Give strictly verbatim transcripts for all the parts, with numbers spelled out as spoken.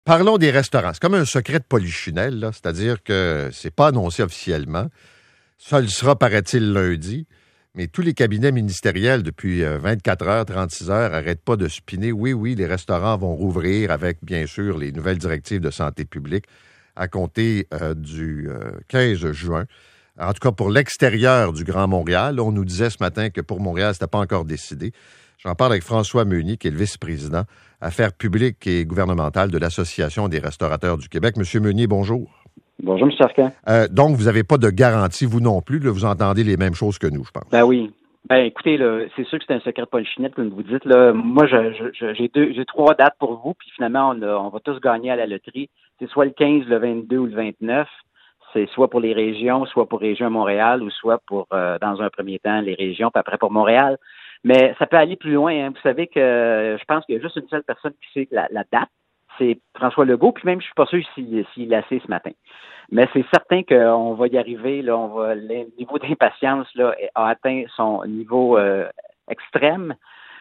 Parlons des restaurants. C'est comme un secret de polichinelle, là, c'est-à-dire que c'est pas annoncé officiellement. Ça le sera, paraît-il, lundi. Mais tous les cabinets ministériels, depuis vingt-quatre heures, trente-six heures, n'arrêtent pas de spinner. Oui, oui, les restaurants vont rouvrir avec, bien sûr, les nouvelles directives de santé publique à compter euh, du euh, quinze juin. En tout cas, pour l'extérieur du Grand Montréal, on nous disait ce matin que pour Montréal, ce n'était pas encore décidé. J'en parle avec François Meunier, qui est le vice-président Affaires publiques et gouvernementales de l'Association des restaurateurs du Québec. Monsieur Meunier, bonjour. Bonjour, M. Arcan. Euh, donc, vous n'avez pas de garantie, vous non plus. Là, vous entendez les mêmes choses que nous, je pense. Ben oui. Ben écoutez, là, c'est sûr que c'est un secret de polichinelle, comme vous dites. Là. Moi, je, je, j'ai deux, j'ai trois dates pour vous, puis finalement, on, a, on va tous gagner à la loterie. C'est soit le quinze, le vingt-deux ou le vingt-neuf. C'est soit pour les régions, soit pour Région Montréal, ou soit pour, euh, dans un premier temps, les régions, puis après pour Montréal. Mais ça peut aller plus loin. Hein. Vous savez que euh, je pense qu'il y a juste une seule personne qui sait la, la date. C'est François Legault, puis même je suis pas sûr s'il, s'il l'a sait ce matin. Mais c'est certain qu'on va y arriver. Là, on va, le niveau d'impatience là, a atteint son niveau euh, extrême.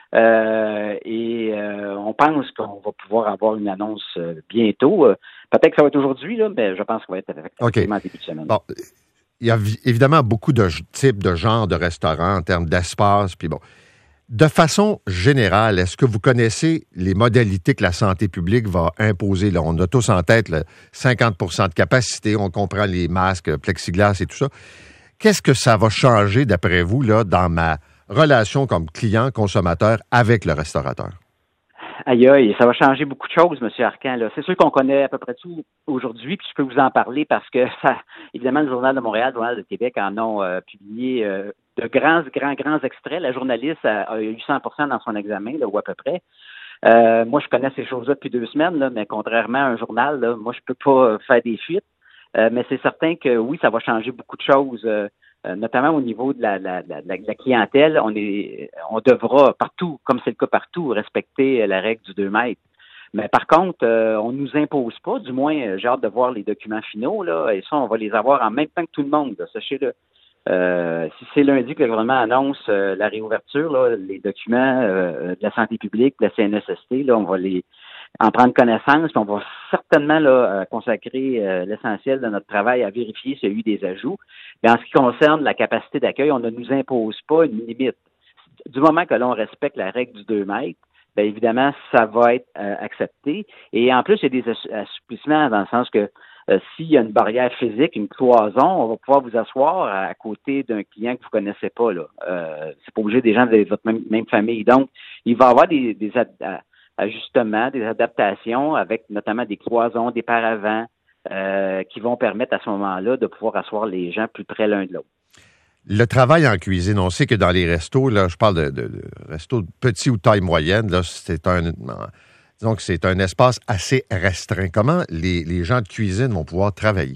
Euh, et euh, on pense qu'on va pouvoir avoir une annonce euh, bientôt. Euh, peut-être que ça va être aujourd'hui, là, mais je pense qu'on va être effectivement OK. début de semaine. Bon, il y a évidemment beaucoup de types de genres de restaurants en termes d'espace, puis bon. De façon générale, est-ce que vous connaissez les modalités que la santé publique va imposer? Là, on a tous en tête là, cinquante pour cent de capacité, on comprend les masques, plexiglas et tout ça. Qu'est-ce que ça va changer, d'après vous, là, dans ma relation comme client-consommateur avec le restaurateur? Aïe, aïe, ça va changer beaucoup de choses, M. Arcan. Là. C'est sûr qu'on connaît à peu près tout aujourd'hui, puis je peux vous en parler parce que, ça, évidemment, le Journal de Montréal, le Journal de Québec en ont euh, publié euh, de grands, grands, grands extraits. La journaliste a, a eu cent pour cent dans son examen, là, ou à peu près. Euh, moi, je connais ces choses-là depuis deux semaines, là, mais contrairement à un journal, là, moi, je peux pas faire des fuites. Euh, mais c'est certain que oui, ça va changer beaucoup de choses. Euh, Euh, notamment au niveau de la, la, la, la clientèle, on est, on devra partout, comme c'est le cas partout, respecter la règle du deux mètres. Mais par contre, euh, on nous impose pas, du moins, j'ai hâte de voir les documents finaux, là, et ça, on va les avoir en même temps que tout le monde, là, sachez-le. Euh, si c'est lundi que le gouvernement annonce euh, la réouverture, là, les documents euh, de la santé publique, de la C N S S T, là, on va les en prendre connaissance, puis on va certainement là, consacrer euh, l'essentiel de notre travail à vérifier s'il y a eu des ajouts. Mais en ce qui concerne la capacité d'accueil, on ne nous impose pas une limite. Du moment que l'on respecte la règle du deux mètres, bien évidemment, ça va être euh, accepté. Et en plus, il y a des assouplissements dans le sens que euh, s'il y a une barrière physique, une cloison, on va pouvoir vous asseoir à, à côté d'un client que vous ne connaissez pas. Là. Euh, c'est pas obligé des gens de votre même, même famille. Donc, il va y avoir des, des ad, ajustements, des adaptations avec notamment des cloisons, des paravents euh, qui vont permettre à ce moment-là de pouvoir asseoir les gens plus près l'un de l'autre. Le travail en cuisine, on sait que dans les restos, là, je parle de, de, de restos de petits ou taille moyenne, là, c'est un, disons que c'est un espace assez restreint. Comment les, les gens de cuisine vont pouvoir travailler?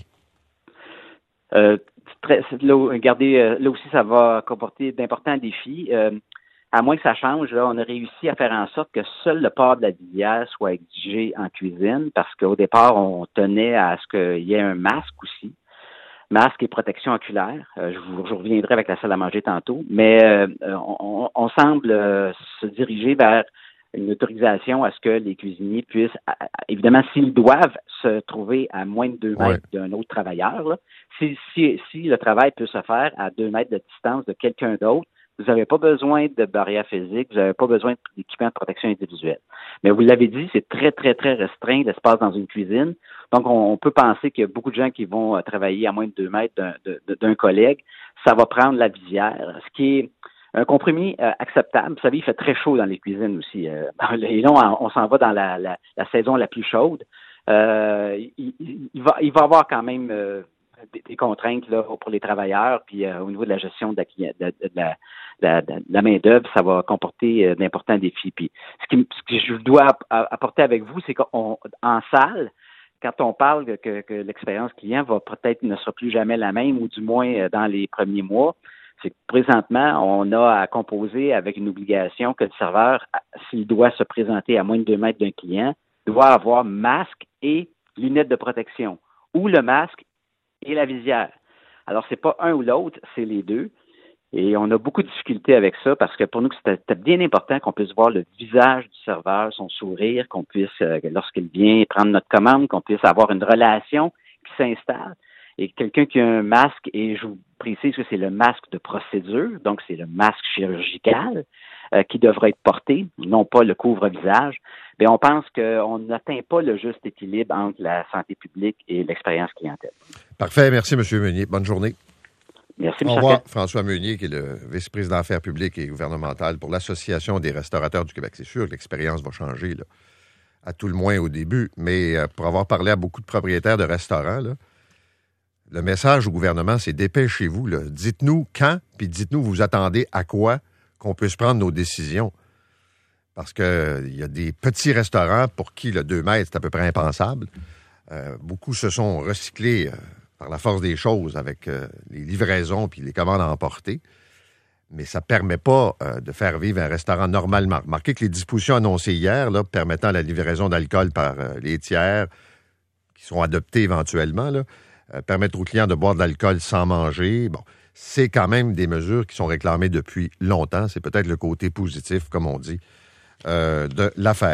Euh, très, là, regardez, là aussi, ça va comporter d'importants défis. Euh, à moins que ça change, là, on a réussi à faire en sorte que seul le port de la visière soit exigé en cuisine parce qu'au départ, on tenait à ce qu'il y ait un masque aussi. Masque et protection oculaire. Euh, je, vous, je reviendrai avec la salle à manger tantôt. Mais euh, on, on semble euh, se diriger vers une autorisation à ce que les cuisiniers puissent, évidemment, s'ils doivent se trouver à moins de deux mètres ouais. d'un autre travailleur, là, si, si, si le travail peut se faire à deux mètres de distance de quelqu'un d'autre, vous n'avez pas besoin de barrière physique, vous n'avez pas besoin d'équipement de protection individuelle. Mais vous l'avez dit, c'est très, très, très restreint l'espace dans une cuisine. Donc, on, on peut penser qu'il y a beaucoup de gens qui vont travailler à moins de deux mètres d'un, de, d'un collègue. Ça va prendre la visière, ce qui est un compromis euh, acceptable. Vous savez, il fait très chaud dans les cuisines aussi. Euh, et là, on, on s'en va dans la, la, la saison la plus chaude. Euh, il, il, il, va, il va y avoir quand même euh, des, des contraintes là, pour les travailleurs, puis euh, au niveau de la gestion de la, de, de, de la, de, de la main-d'œuvre, ça va comporter euh, d'importants défis. Puis, ce, qui, ce que je dois apporter avec vous, c'est qu'en salle, quand on parle que, que l'expérience client va peut-être ne sera plus jamais la même, ou du moins dans les premiers mois, c'est que présentement, on a à composer avec une obligation que le serveur, s'il doit se présenter à moins de deux mètres d'un client, doit avoir masque et lunettes de protection, ou le masque et la visière. Alors, c'est pas un ou l'autre, c'est les deux. Et on a beaucoup de difficultés avec ça parce que pour nous, c'était bien important qu'on puisse voir le visage du serveur, son sourire, qu'on puisse, euh, lorsqu'il vient prendre notre commande, qu'on puisse avoir une relation qui s'installe. Et quelqu'un qui a un masque, et je vous précise que c'est le masque de procédure, donc c'est le masque chirurgical euh, qui devrait être porté, non pas le couvre-visage, bien, on pense qu'on n'atteint pas le juste équilibre entre la santé publique et l'expérience clientèle. Parfait. Merci, M. Meunier. Bonne journée. Merci, M. M. Au revoir, François Meunier, qui est le vice-président affaires publiques et gouvernementales pour l'Association des restaurateurs du Québec. C'est sûr que l'expérience va changer, là, à tout le moins au début, mais euh, pour avoir parlé à beaucoup de propriétaires de restaurants, là, le message au gouvernement, c'est dépêchez-vous. Là. Dites-nous quand, puis dites-nous vous attendez à quoi qu'on puisse prendre nos décisions. Parce qu'il euh, y a des petits restaurants pour qui le deux mètres, c'est à peu près impensable. Euh, beaucoup se sont recyclés euh, par la force des choses avec euh, les livraisons puis les commandes à emporter. Mais ça ne permet pas euh, de faire vivre un restaurant normalement. Remarquez que les dispositions annoncées hier, là, permettant la livraison d'alcool par euh, les tiers, qui seront adoptées éventuellement, là, euh, permettre aux clients de boire de l'alcool sans manger, bon, c'est quand même des mesures qui sont réclamées depuis longtemps. C'est peut-être le côté positif, comme on dit, euh, de l'affaire.